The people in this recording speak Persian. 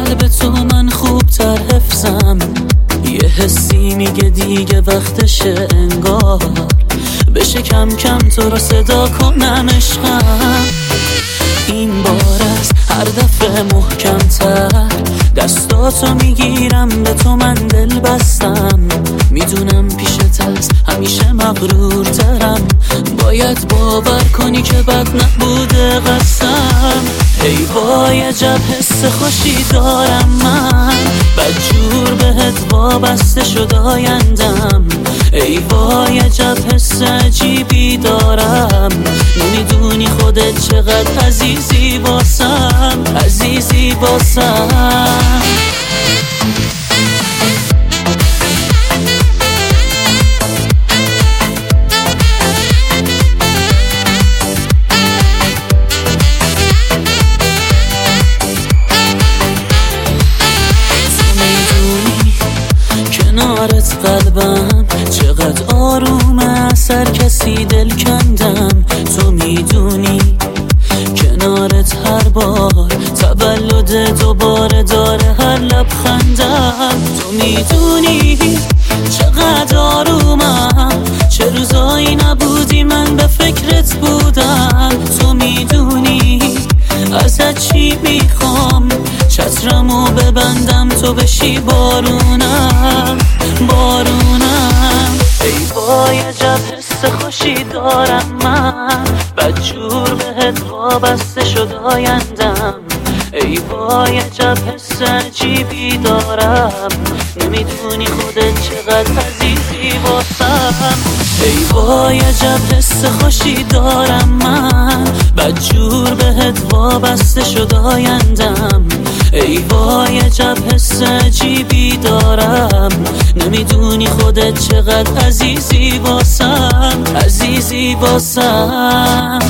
قلب تو من خوبتر حفظم. یه حسی میگه دیگه وقتشه انگار بشه کم کم تو رو صدا کنم عشقم. این بار از هر دفعه محکم تر دستاتو میگیرم، به تو من دل بستم. میدونم پیشت هست همیشه مغرورترم، باید باور کنی که بد نبوده قسم. ای وای عجب حس خوشی دارم من، بدجور بهت وابسته شد آیندم. ای وای عجب حس عجیبی دارم، نمیدونی خودت چقدر عزیزی واسم، عزیزی واسم. کنارت قلبم چقدر آرومه، سر کسی دل کندم. تو میدونی کنارت هر بار تولد دوباره داره هر لبخندم. تو میدونی چقدر آرومم، چه روزایی نبودی من به فکرت بودم. تو میدونی ازت چی میخوام، چترمو ببندم تو بشی بارونم، بارونم. ای وای عجب حس خوشی دارم من، بدجور بهت وابسته شد آیندم. ای وای عجب حس عجیبی دارم، نمیدونی خودت چقدر عزیزی واسم. ای وای عجب حس خوشی دارم من، بدجور بهت وابسته شد آیندم. ای وای عجب حس عجیبی دارم، نمیدونی خودت چقدر عزیزی واسم، عزیزی واسم.